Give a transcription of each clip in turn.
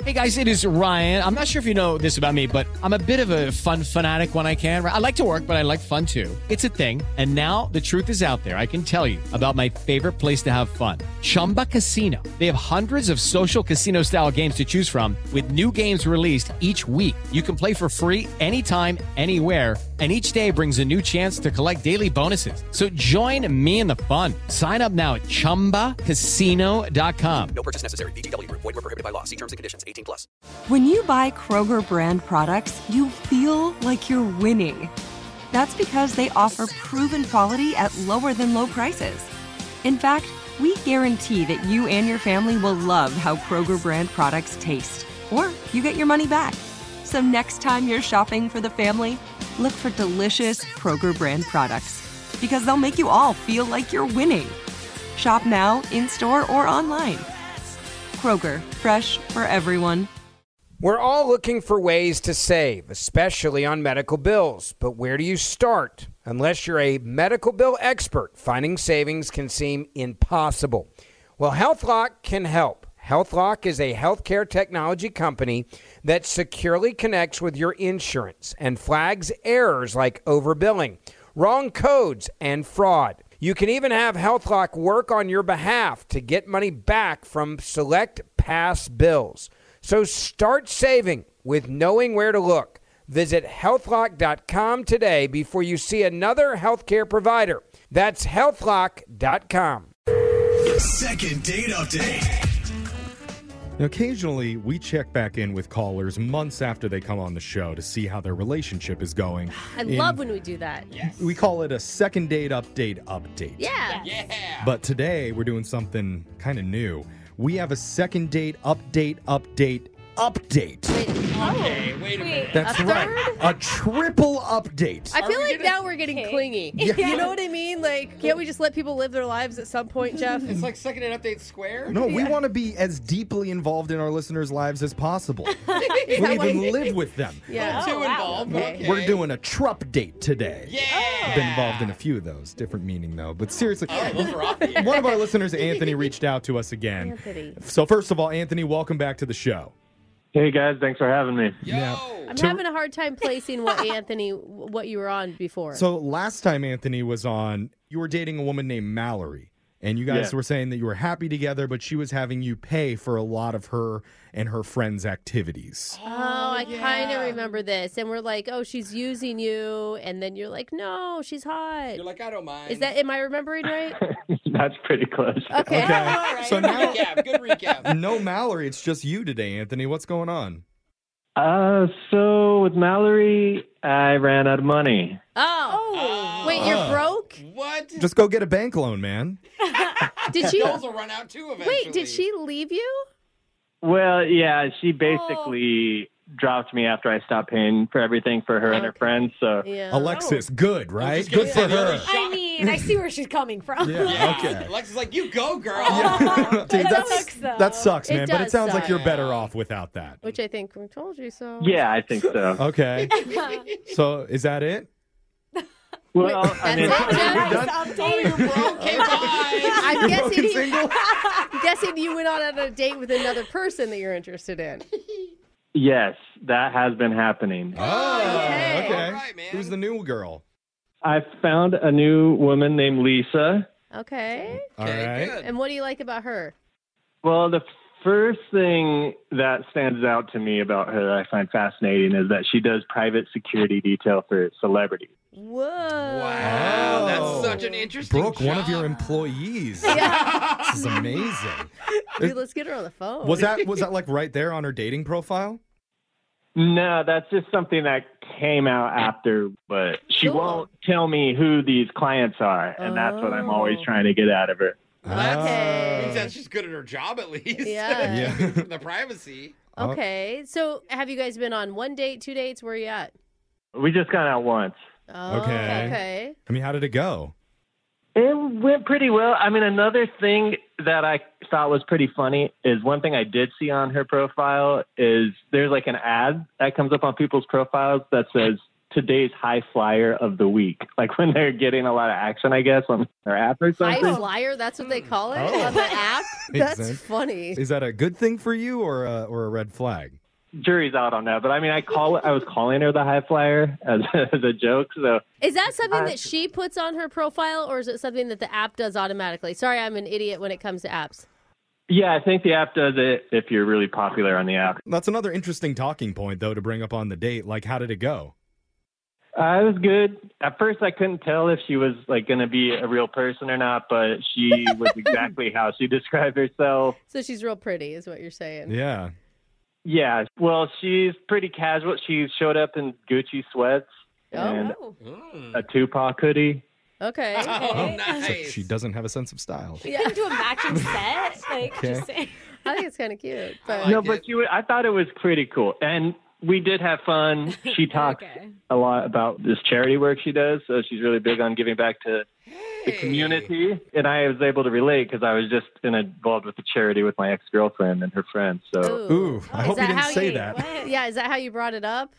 Hey guys, it is Ryan. I'm not sure if you know this about me, but I'm a bit of a fun fanatic when I can. I like to work, but I like fun too. It's a thing. And now the truth is out there. I can tell you about my favorite place to have fun. Chumba Casino. They have hundreds of social casino style games to choose from with new games released each week. You can play for free anytime, anywhere. And each day brings a new chance to collect daily bonuses. So join me in the fun. Sign up now at ChumbaCasino.com. No purchase necessary. VGW Group. Void where prohibited by law. See terms and conditions. 18+. When you buy Kroger brand products, you feel like you're winning. That's because they offer proven quality at lower than low prices. In fact, we guarantee that you and your family will love how Kroger brand products taste, or you get your money back. So next time you're shopping for the family, look for delicious Kroger brand products, because they'll make you all feel like you're winning. Shop now, in-store, or online. Kroger, fresh for everyone. We're all looking for ways to save, especially on medical bills. But where do you start? Unless you're a medical bill expert, finding savings can seem impossible. Well, HealthLock can help. HealthLock is a healthcare technology company that securely connects with your insurance and flags errors like overbilling, wrong codes, and fraud. You can even have HealthLock work on your behalf to get money back from select past bills. So start saving with knowing where to look. Visit healthlock.com today before you see another healthcare provider. That's healthlock.com. Second date update. Now, occasionally, we check back in with callers months after they come on the show to see how their relationship is going. I love when we do that. Yes. We call it a second date update. Yeah. Yeah. But today, we're doing something kind of new. We have a second date update. Okay, wait a minute. That's right. A triple update. I feel like now we're getting clingy. Yeah. You know what I mean? Like, can't we just let people live their lives at some point, Jeff? It's like second date update square. No, we want to be as deeply involved in our listeners' lives as possible. We even live with them. Yeah. Too involved. Okay. We're doing a trup date today. Yeah. I've been involved in a few of those. Different meaning, though. But seriously, Those are obvious. one of our listeners, Anthony, reached out to us again. Anthony. So first of all, Anthony, welcome back to the show. Hey guys, thanks for having me. Yo. Yeah. I'm having a hard time placing what you were on before. So last time Anthony was on, you were dating a woman named Mallory. And you guys Yeah. were saying that you were happy together, but she was having you pay for a lot of her and her friends' activities. I kind of remember this. And we're like, oh, she's using you. And then you're like, no, she's hot. You're like, I don't mind. Am I remembering right? That's pretty close. Okay. Okay. All right. So now, Good recap. no Mallory, it's just you today, Anthony. What's going on? So with Mallory, I ran out of money. Oh. Wait, you're broke? What? Just go get a bank loan, man. Did she? Those will run out too eventually. Wait, did she leave you? Well, yeah, she basically dropped me after I stopped paying for everything for her and her friends. So Yeah. Alexis, good, right? just gonna Good say for the other her. shot- I mean, I see where she's coming from. Yeah, okay. Alexa's like, you go, girl. Dude, That sucks, though. that sucks, It man. But it does sounds like suck. you're better off without that. Which I think we told you so. yeah, I think so. Okay. So is that it? Well, I That's mean, it, Jeff? done? Oh, you're broke. Okay, bye. I'm guessing, single? I'm guessing you went on a date with another person that you're interested in. yes, that has been happening. Oh, okay. okay. All right, man. Who's the new girl? I found a new woman named Lisa. Okay. All Okay, right. good. And what do you like about her? Well, the first thing that stands out to me about her I find fascinating is that she does private security detail for celebrities. Whoa. Wow, Oh. that's such an interesting Brooke, one of job. your employees. Yeah. This is amazing. Dude, let's get her on the phone. Was that like right there on her dating profile? No, that's just something that came out after, but she Cool. won't tell me who these clients are, and that's what I'm always Oh. trying to get out of her. Okay. Means that she's good at her job at least. Yeah. Yeah. From the privacy. Okay. So have you guys been on one date, 2 dates? Where are you at? We just got out once. Oh, Okay. Okay. I mean, how did it go? It went pretty well. I mean, another thing that I thought was pretty funny is one thing I did see on her profile is there's like an ad that comes up on people's profiles that says today's high flyer of the week. Like when they're getting a lot of action, I guess, on their app or High something. flyer, that's what they call it Oh. on the app? Makes That's sense. funny. Is that a good thing for you or a red flag? Jury's out on that, but I mean, I was calling her the high flyer as a joke. So Is that something that she puts on her profile, or is it something that the app does automatically? Sorry, I'm an idiot when it comes to apps. yeah, I think the app does it if you're really popular on the app. That's another interesting talking point, though, to bring up on the date. Like, how did it go? It was good. At first, I couldn't tell if she was like going to be a real person or not, but she was exactly how she described herself. So she's real pretty, is what you're saying. Yeah. Yeah, well, she's pretty casual. She showed up in Gucci sweats and a Tupac hoodie. Okay. Oh, nice. So she doesn't have a sense of style. You can do a matching set. Like, Okay. just saying. I think it's kind of cute. But like No, it. but I thought it was pretty cool. And we did have fun. She talks Okay. a lot about this charity work she does, so she's really big on giving back to the community. And I was able to relate because I was just involved with the charity with my ex-girlfriend and her friends. So Ooh, I hope you that didn't how say you- that. yeah, is that how you brought it up?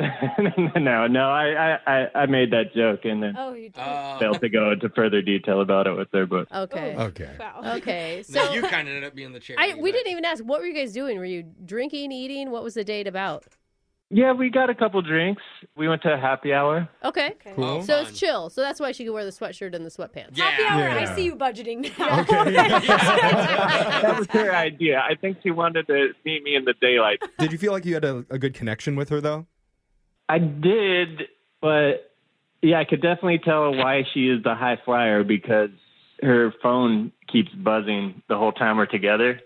no, I made that joke and then Oh, you did. failed to go into further detail about it with her. But Okay. Okay. Wow. Okay. No, So you kind of ended up being the charity. we didn't even ask, what were you guys doing? Were you drinking, eating? What was the date about? yeah, we got a couple drinks. We went to a happy hour. Okay. Cool. So it's chill. So that's why she could wear the sweatshirt and the sweatpants. Yeah. Happy hour. Yeah. I see you budgeting now. Okay. That was her idea. I think she wanted to meet me in the daylight. Did you feel like you had a good connection with her, though? I did, but yeah, I could definitely tell why she is the high flyer because her phone keeps buzzing the whole time we're together.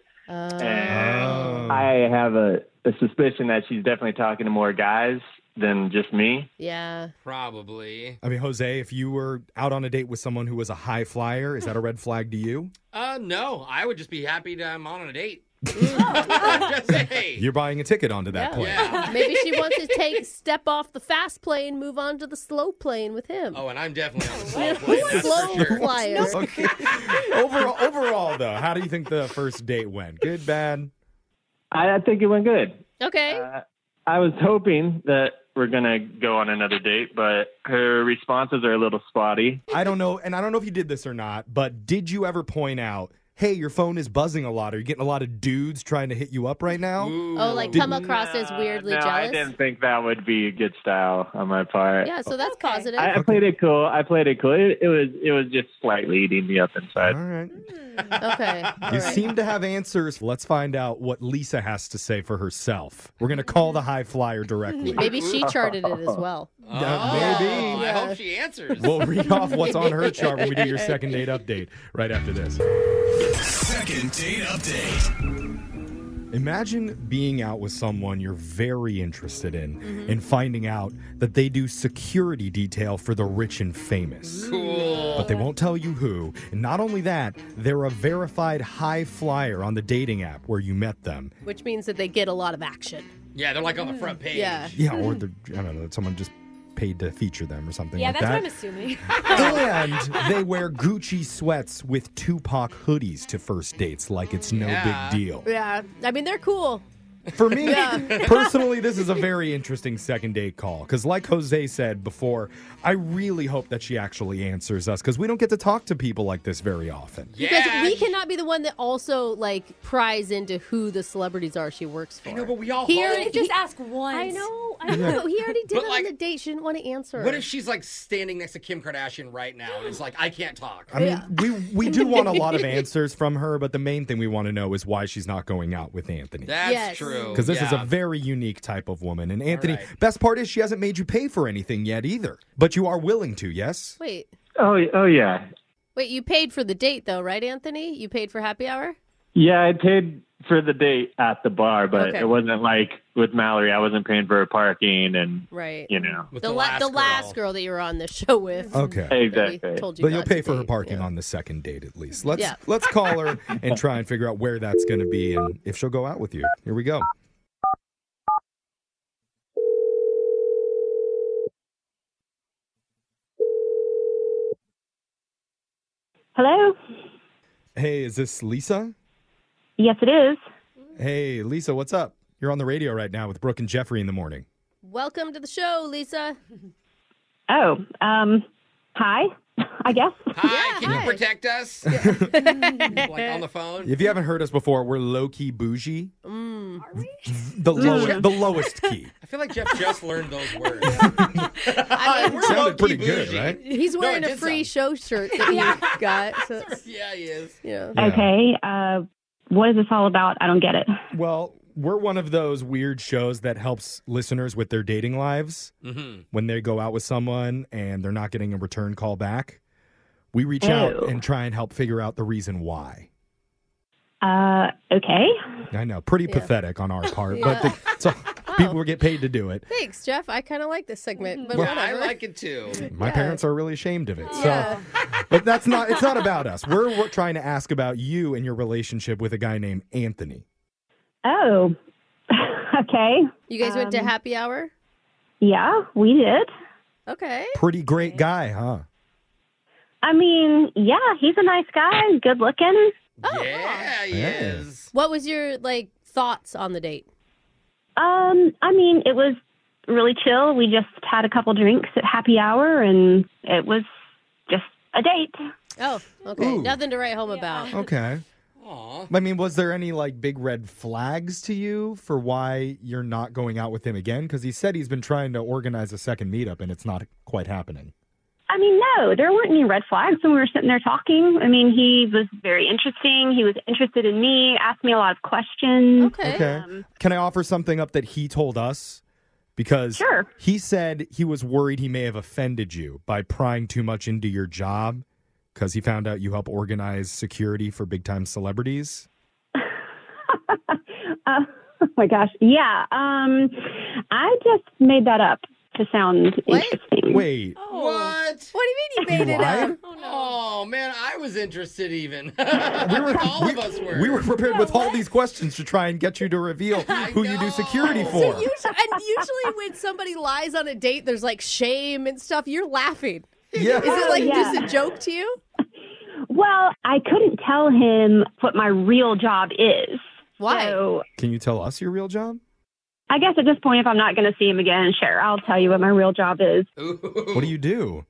And I have a suspicion that she's definitely talking to more guys than just me. Yeah. Probably. I mean, Jose, if you were out on a date with someone who was a high flyer, is that a red flag to you? No, I would just be happy that I'm on a date. Just say. You're buying a ticket onto that plane. Yeah. Maybe she wants to step off the fast plane, move on to the slow plane with him. Oh, and I'm definitely on the slow plane. That's Slow for sure. flyer. Okay. Overall, though, how do you think the first date went? Good, bad? I think it went good. Okay. I was hoping that we're going to go on another date, but her responses are a little spotty. I don't know, and I don't know if you did this or not, but did you ever point out, hey, your phone is buzzing a lot? Are you getting a lot of dudes trying to hit you up right now? Oh, like come across as weirdly no, I jealous? didn't think that would be a good style on my part. Yeah, so that's positive. I played it cool. It was just slightly eating me up inside. All right. Okay. All You right. seem to have answers. Let's find out what Lisa has to say for herself. We're going to call the high flyer directly. Maybe she charted it as well. Oh, maybe. I hope she answers. We'll read off what's on her chart when we do your second date update right after this. Second date update. Imagine being out with someone you're very interested in and finding out that they do security detail for the rich and famous. Cool. But they won't tell you who. And not only that, they're a verified high flyer on the dating app where you met them. Which means that they get a lot of action. Yeah, they're like on the front page. Yeah. Yeah, or I don't know, someone just paid to feature them or something Yeah, like that's what I'm that. assuming. And they wear Gucci sweats with Tupac hoodies to first dates like it's no Yeah. big deal. Yeah. I mean, they're cool. For me, personally, this is a very interesting second date call because, like Jose said before, I really hope that she actually answers us because we don't get to talk to people like this very often. Because Yeah. we cannot be the one that also like pries into who the celebrities are she works for. I know, but we all He hope. already- You just ask once. I know. He already did But, it like, on the date. She didn't want to answer. What if she's like standing next to Kim Kardashian right now and it's like, I can't talk? I mean, we do want a lot of answers from her, but the main thing we want to know is why she's not going out with Anthony. That's Yes. true. Because this is a Yeah. very unique type of woman. And Anthony, right. best part is she hasn't made you pay for anything yet either. But you are willing to, yes? Wait, Oh yeah. you paid for the date though, right, Anthony? You paid for happy hour? Yeah, I paid for the date at the bar, but Okay. it wasn't like with Mallory. I wasn't paying for her parking and, Right. you know. With The last girl that you were on the show with. Okay. that we Exactly. told you But you'll not pay to for her date. parking Yeah. on the second date at least. Yeah. Let's call her and try and figure out where that's going to be and if she'll go out with you. Here we go. Hello? Hey, is this Lisa? Yes, it is. Hey, Lisa, what's up? You're on the radio right now with Brooke and Jeffrey in the morning. Welcome to the show, Lisa. Oh, hi, I guess. Hi, can hi. you protect us? Like on the phone? If you haven't heard us before, we're low-key bougie. Are we? The lowest key. I feel like Jeff just learned those words. I mean, We're Sounded low-key pretty good, bougie. right? he's wearing No, it a did free sound- show shirt that he got. So it's, Yeah, he is. yeah. Yeah. Okay, what is this all about? I don't get it. Well, we're one of those weird shows that helps listeners with their dating lives. Mm-hmm. When they go out with someone and they're not getting a return call back, we reach out Oh. and try and help figure out the reason why. Okay. I know, pretty Yeah. pathetic on our part, Yeah. but so people will get paid to do it. Thanks, Jeff. I kind of like this segment, but Yeah, I whatever. like it too. My Yeah. parents are really ashamed of it. Yeah. So, but it's not about us. We're trying to ask about you and your relationship with a guy named Anthony. Oh, okay. You guys went to happy hour? Yeah, we did. Okay. Pretty great guy, huh? I mean, yeah, he's a nice guy, good looking. Yeah, he Yeah. is. What was your thoughts on the date? I mean, it was really chill. We just had a couple drinks at happy hour, and it was just a date. Oh, okay. Ooh. Nothing to write home about. Okay. Aw. I mean, was there any big red flags to you for why you're not going out with him again? Because he said he's been trying to organize a second meetup and it's not quite happening. I mean, no, there weren't any red flags when we were sitting there talking. I mean, he was very interesting. He was interested in me, asked me a lot of questions. Okay. Okay. Can I offer something up that he told us? Because Sure. he said he was worried he may have offended you by prying too much into your job because he found out you help organize security for big-time celebrities. Oh my gosh. Yeah. I just made that up to sound What? interesting. Wait. What? What do you mean you made it lied? up? Oh, man, I was interested even. We were, All of us were. we were prepared with all these questions to try and get you to reveal who you do security for. So usually when somebody lies on a date, there's shame and stuff. You're laughing. Yeah. Is it Yeah. just a joke to you? Well, I couldn't tell him what my real job is. Why? So Can you tell us your real job? I guess at this point, if I'm not going to see him again, sure, I'll tell you what my real job is. What do you do?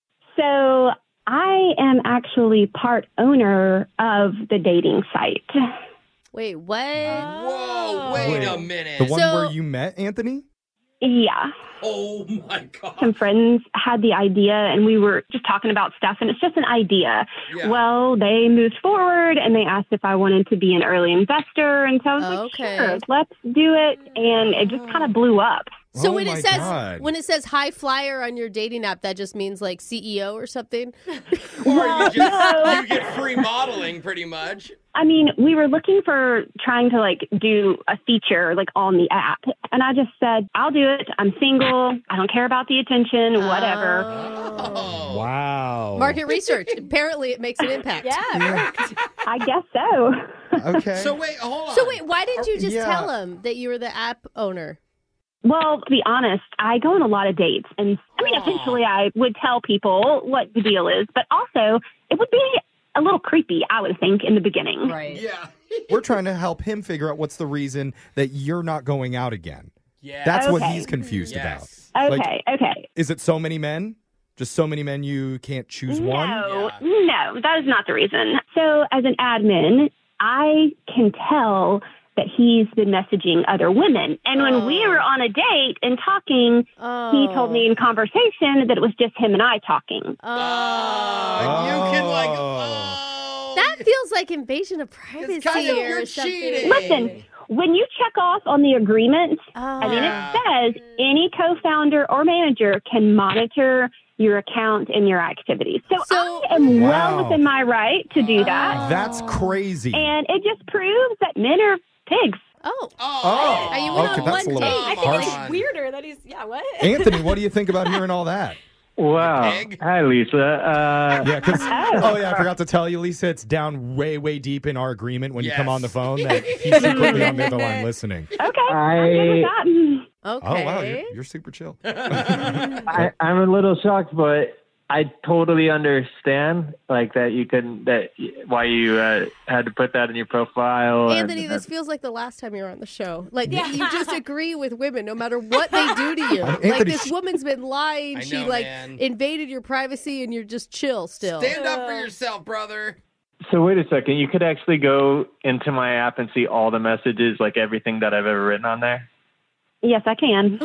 So I am actually part owner of the dating site. Wait, what? Whoa, wait a minute. The one So- where you met Anthony? Yeah. Oh, my God. Some friends had the idea and we were just talking about stuff and it's just an idea. Yeah. Well, they moved forward and they asked if I wanted to be an early investor. And so I was Okay. like, sure, let's do it. And it just kind of blew up. So Oh when my it says God. when it says high flyer on your dating app, that just means CEO or something. Or you get free modeling, pretty much. I mean, we were looking for trying to do a feature on the app. And I just said, I'll do it. I'm single. I don't care about the attention, whatever. Oh. Wow. Market research. Apparently, it makes an impact. Yeah. I guess so. Okay. So wait, hold on. So wait, why didn't you just Yeah. tell him that you were the app owner? Well, to be honest, I go on a lot of dates. And I mean, eventually I would tell people what the deal is. But also, it would be a little creepy, I would think, in the beginning. Right. Yeah. We're trying to help him figure out what's the reason that you're not going out again. Yeah. That's what Okay. he's confused Yes. Okay, okay. Is it so many men? Just so many men you can't choose one? No, that is not the reason. So as an admin, I can tell that he's been messaging other women. And when we were on a date and talking, he told me in conversation that it was just him and I talking. You can That feels like invasion of privacy kind of- or you're something. cheating. Listen, when you check off on the agreement, I mean, it says any co-founder or manager can monitor your account and your activities. So I am well within my right to do that. That's crazy. And it just proves that men are pigs. Oh. Oh. You went Okay, on that's one a little date. I think harsh. it's weirder that he's, what? Anthony, what do you think about hearing all that? Wow. Hi, Lisa. Yeah, because I forgot to tell you, Lisa, it's down way, way deep in our agreement when you come on the phone that he's secretly on the other line listening. Okay, I'm good with that. Okay. Oh wow, you're super chill. I'm a little shocked, but I totally understand, like that you couldn't, why you had to put that in your profile. Anthony, this feels like the last time you were on the show. Like you just agree with women no matter what they do to you. Like this woman's been lying. She invaded your privacy, and you're just chill still. Stand up for yourself, brother. So wait a second. You could actually go into my app and see all the messages, like everything that I've ever written on there. Yes, I can.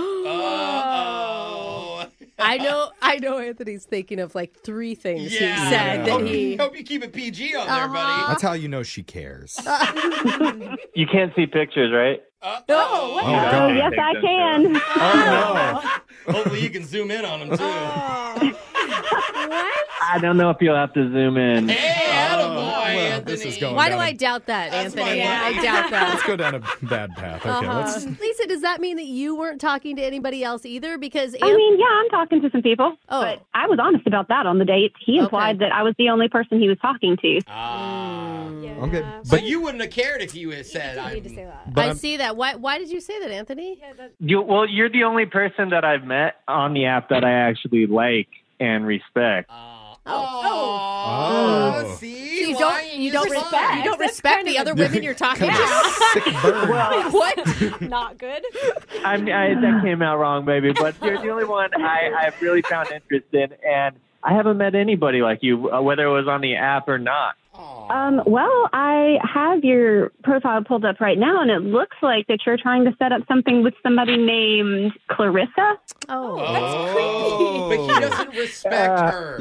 I know Anthony's thinking of like 3 things he said that he... Hope you keep it PG on there, buddy. That's how you know she cares. You can't see pictures, right? No. Oh, yes, I can. Oh, no. Hopefully you can zoom in on them, too. What? I don't know if you'll have to zoom in. Hey, attaboy, Anthony. This is going Why down do I doubt that, That's Anthony? my I doubt that. Let's go down a bad path. Okay, Lisa, does that mean that you weren't talking to anybody else either? Because I mean, yeah, I'm talking to some people. Oh. But I was honest about that on the date. He implied that I was the only person he was talking to. Okay. So you wouldn't have cared if you had said I need to say that. I see that. Why did you say that, Anthony? You're the only person that I've met on the app that I actually like and respect. See, you don't respect the other women you're talking to. Sick burn. What? Not good. That came out wrong, maybe, but you're the only one I've really found interest in, and I haven't met anybody like you, whether it was on the app or not. Well, I have your profile pulled up right now, and it looks like that you're trying to set up something with somebody named Clarissa. Oh, that's creepy. But he doesn't respect her.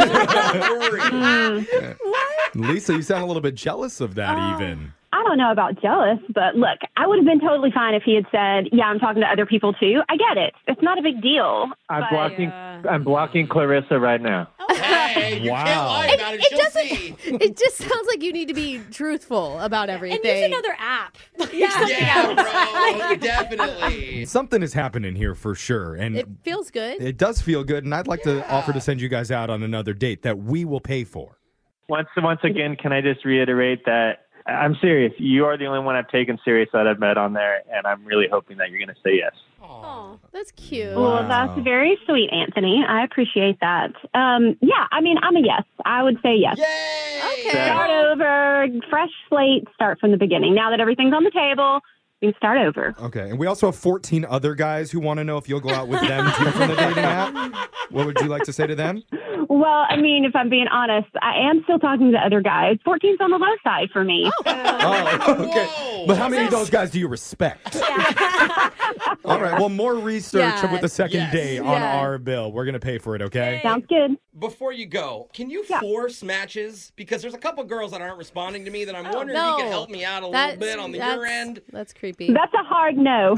Lisa, you sound a little bit jealous of that even. I don't know about jealous, but look, I would have been totally fine if he had said, yeah, I'm talking to other people too. I get it. It's not a big deal. I'm blocking Clarissa right now. Hey, you can't lie about it. She'll see. It just sounds like you need to be truthful about everything. And use another app. Yeah, bro, definitely. Something is happening here for sure. And it feels good. It does feel good, and I'd like to offer to send you guys out on another date that we will pay for. Once again, can I just reiterate that I'm serious. You are the only one I've taken serious that I've met on there, and I'm really hoping that you're going to say yes. Oh, that's cute. Well, that's very sweet, Anthony. I appreciate that. Yeah, I mean, I'm a yes. I would say yes. Yay! Okay. Start over, fresh slate, start from the beginning. Now that everything's on the table, we can start over. Okay, and we also have 14 other guys who want to know if you'll go out with them too from the dating app. What would you like to say to them? Well, I mean, if I'm being honest, I am still talking to other guys. 14's on the low side for me. Oh, okay. Whoa. But how many of those guys do you respect? All right, well, more research with the second day on our bill. We're going to pay for it, okay? Sounds good. Before you go, can you force matches? Because there's a couple girls that aren't responding to me that I'm wondering if you can help me out a little bit on your end. That's creepy. That's a hard no.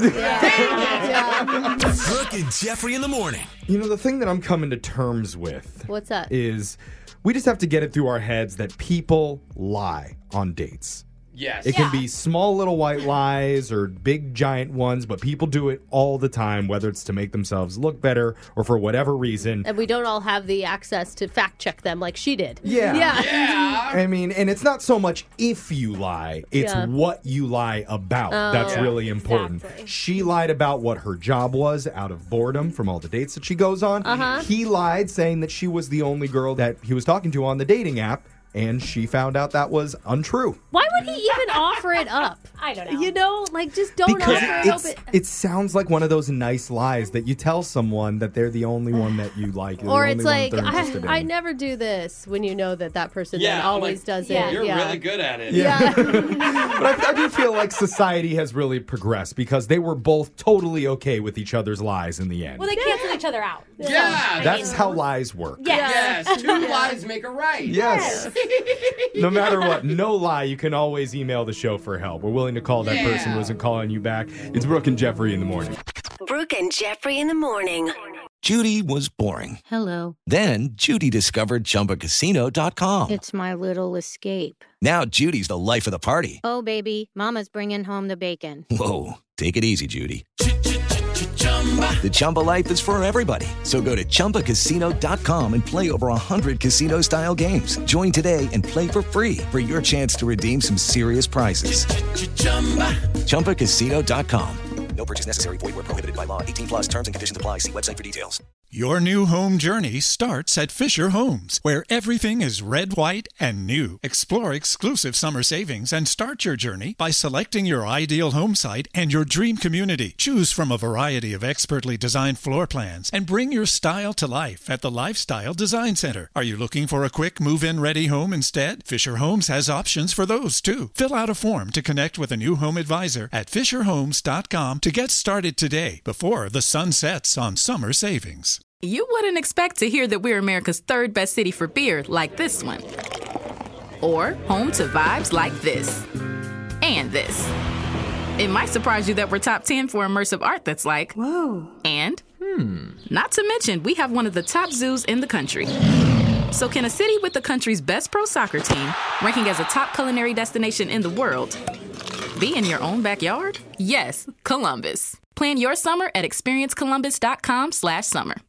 Brooke and Jeffrey in the morning. You know, the thing that I'm coming to terms with What's that? is we just have to get it through our heads that people lie on dates. Yes. It can be small little white lies or big giant ones, but people do it all the time, whether it's to make themselves look better or for whatever reason. And we don't all have the access to fact check them like she did. Yeah. I mean, and it's not so much if you lie, it's what you lie about. That's really important. Exactly. She lied about what her job was out of boredom from all the dates that she goes on. He lied saying that she was the only girl that he was talking to on the dating app. And she found out that was untrue. Why would he even offer it up? I don't know. You know, like, just don't Because offer it up. it sounds like one of those nice lies that you tell someone that they're the only one that you like. Or it's like, I never do this, when you know that person then always does it. You're really good at it. Yeah. But I do feel like society has really progressed because they were both totally okay with each other's lies in the end. Well, they cancel each other out. Yeah. That's how lies work. Yes. Two lies make a right. Yes. No matter what, no lie, you can always email the show for help. We're willing to call that person who isn't calling you back. It's Brooke and Jeffrey in the morning. Brooke and Jeffrey in the morning. Judy was boring. Hello. Then Judy discovered ChumbaCasino.com. It's my little escape. Now Judy's the life of the party. Oh, baby, mama's bringing home the bacon. Whoa, take it easy, Judy. The Chumba life is for everybody. So go to ChumbaCasino.com and play over 100 casino-style games. Join today and play for free for your chance to redeem some serious prizes. ChumbaCasino.com. No purchase necessary. Void where prohibited by law. 18 plus terms and conditions apply. See website for details. Your new home journey starts at Fisher Homes, where everything is red, white, and new. Explore exclusive summer savings and start your journey by selecting your ideal home site and your dream community. Choose from a variety of expertly designed floor plans and bring your style to life at the Lifestyle Design Center. Are you looking for a quick move-in ready home instead? Fisher Homes has options for those too. Fill out a form to connect with a new home advisor at fisherhomes.com to get started today before the sun sets on summer savings. You wouldn't expect to hear that we're America's third best city for beer like this one. Or home to vibes like this. And this. It might surprise you that we're top 10 for immersive art that's like, whoa. And, not to mention, we have one of the top zoos in the country. So can a city with the country's best pro soccer team, ranking as a top culinary destination in the world, be in your own backyard? Yes, Columbus. Plan your summer at experiencecolumbus.com/summer.